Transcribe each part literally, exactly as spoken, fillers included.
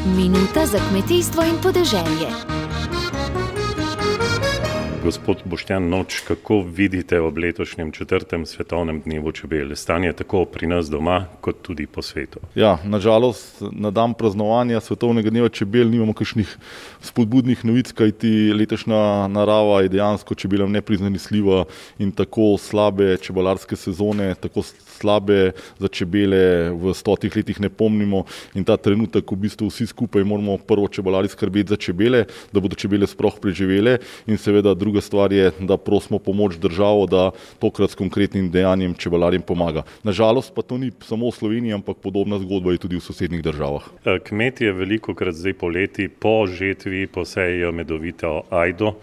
Minuta za kmetijstvo in podeželje. Gospod Boštjan Noč, kako vidite ob letošnjem četrtem svetovnem dnevu čebel? Stanje tako pri nas doma, kot tudi po svetu. Ja, nažalost, na dan praznovanja svetovnega dneva čebel nimamo kakšnih spodbudnih novic, kajti letošnja narava je dejansko čebelam neprizanesljiva in tako slabe čebelarske sezone, tako slabe za čebele v stotih letih ne pomnimo in ta trenutek v bistvu vsi skupaj moramo prvo čebelari skrbeti za čebele, da bodo čebele sploh preživele in seveda druga stvar je, da prosimo pomoč državo, da tokrat s konkretnim dejanjem čebelarjem pomaga. Nažalost pa to ni samo v Sloveniji, ampak podobna zgodba je tudi v sosednjih državah. Kmetje velikokrat zdaj poleti po žetvi posejejo medovito ajdo.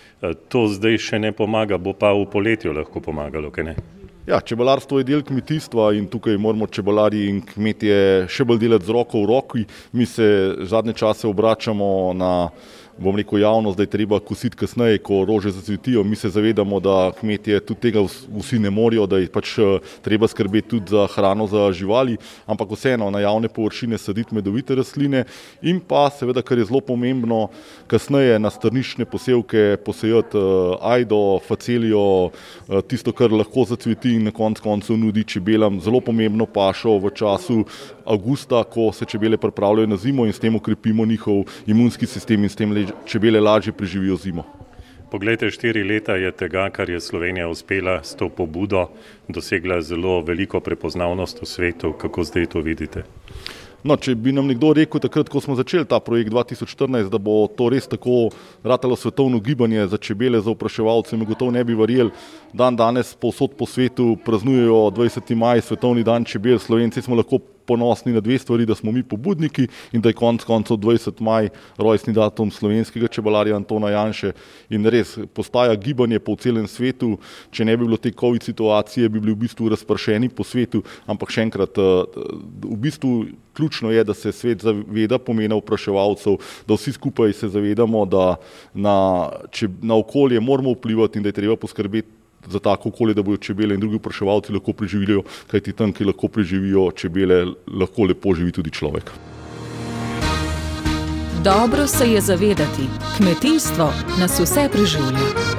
To zdaj še ne pomaga, bo pa v poletju lahko pomagalo, kaj ne? Ja, čebelarstvo je del kmetijstva in tukaj moramo čebelarji in kmetje še bolj delati z roko v roki. Mi se zadnje čase obračamo na, bom rekel, javnost, da je treba kositi kasneje, ko rože zacvetijo. Mi se zavedamo, da kmetje tudi tega vsi ne morejo, da je pač treba skrbeti tudi za hrano za živali, ampak vseeno na javne površine saditi medovite rastline in pa seveda, kar je zelo pomembno, kasneje na strniščne posevke posejati ajdo, facelijo, tisto, kar lahko zacveti in na koncu koncev nudi čebelam zelo pomembno pašo v času avgusta, ko se čebele pripravljajo na zimo in s tem okrepimo njihov imunski sistem in s tem čebele lažje preživijo zimo. Poglejte, štiri leta je tega, kar je Slovenija uspela s to pobudo, dosegla zelo veliko prepoznavnost v svetu. Kako zdaj to vidite? No, če bi nam nekdo rekel takrat, ko smo začeli ta projekt dva tisoč štirinajst, da bo to res tako ratalo svetovno gibanje za čebele, za opraševalce, mi gotovo ne bi verjeli. Dan danes povsod po svetu praznujejo dvajseti maj, svetovni dan čebel. Slovenci smo lahko ponosni na dve stvari, da smo mi pobudniki in da je konec koncev dvajseti maj rojstni datum slovenskega čebelarja Antona Janše in res postaja gibanje po celem svetu. Če ne bi bilo te covid situacije, bi bili v bistvu razpršeni po svetu, ampak še enkrat, v bistvu ključno je, da se svet zaveda pomena opraševalcev, da vsi skupaj se zavedamo, da na, če, na okolje moramo vplivati in da je treba poskrbeti za tako okolje, da bodo čebele in drugi opraševalci lahko preživeli, kajti tam, ki lahko preživijo čebele, lahko lepo živi tudi človek. Dobro se je zavedati, kmetijstvo nas vse preživlja.